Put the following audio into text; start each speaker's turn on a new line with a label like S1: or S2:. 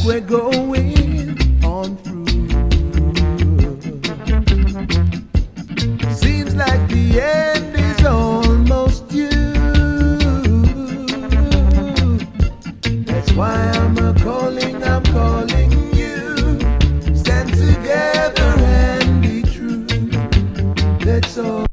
S1: we're going on through. Seems like the end is almost due. That's why I'm calling